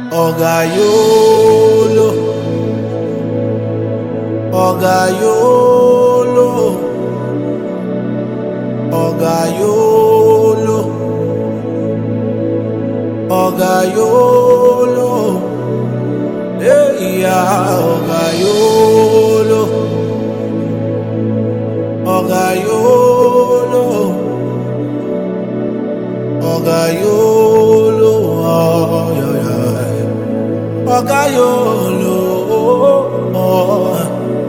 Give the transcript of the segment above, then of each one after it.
Ogayolo, Ogayolo, Ogayolo, Ogayolo, yeah, Ogayolo, Ogayolo, Ogayolo, oh, yeah, yeah. Ogayolo, oh,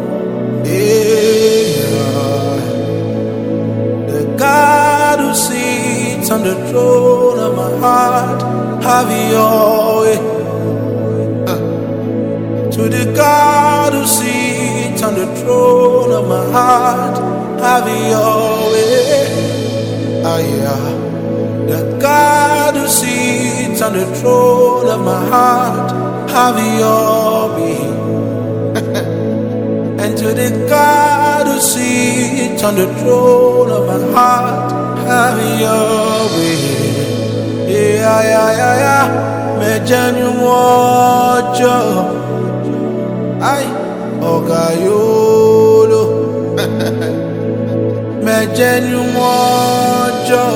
yeah. The God who sits on the throne of my heart, have your way. To the God who sits on the throne of my heart, have your way. Ah, yeah. The God who sits on the throne of my heart, have your way. And to the God who sits on the throne of my heart, have your way. Yeah, yeah, yeah, yeah. Me genuine water. Ay, Ogayolo. Me genuine water.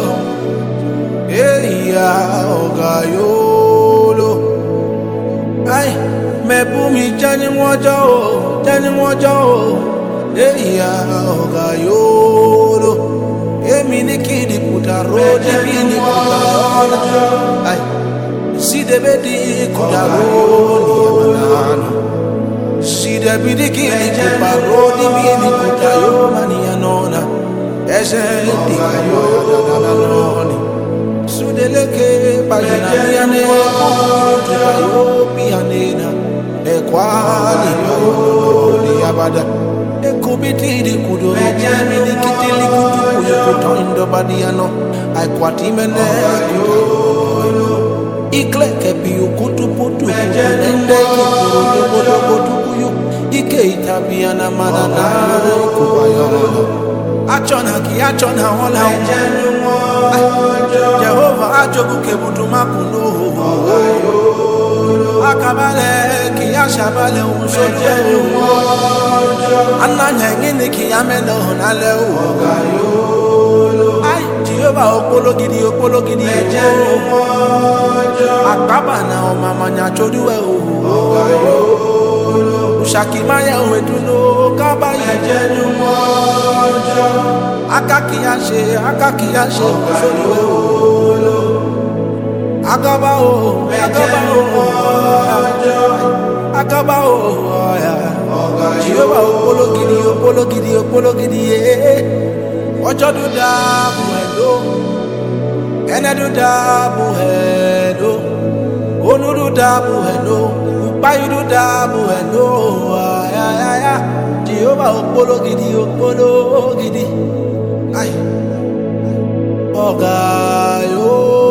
Yeah, Ogayolo. Ay, me bumi genuine water. Genuine water. Yeah, Ogayolo. Emi ni kidi puta rodi bini puta rodi. Ay, si debedi kuda rodi yamanano. Si debedi kidi puta rodi bini puta yo mani anona. Ese di kayo nananoni. Sudeleke pagina yane puta yo pianena. Ekwali kayo ni abada. Ekubiti di kudo jami ni kitili kudu kuyo kutoindo badiano aikwati mene ikle kepi ukutu putu nende kikuru bodo bodu kuyo ike itabiana manana kubayo achona hola Jehovah ajogu kebutu makuno akabale kiyashabale unsoje ananya ngini kiyameno nale Ogayolo ay Jehovah okpolo gidi akaba na o mama nya choduwe Ogayolo ushakimaya weduno kaba yejenu akakiyashe choduwe Akaba o Jehovah okpolo gidi ojo do dabu hello ene do dabu hello onu do dabu hello upayu do dabu hello Jehovah okpolo gidi ay Ogayolo.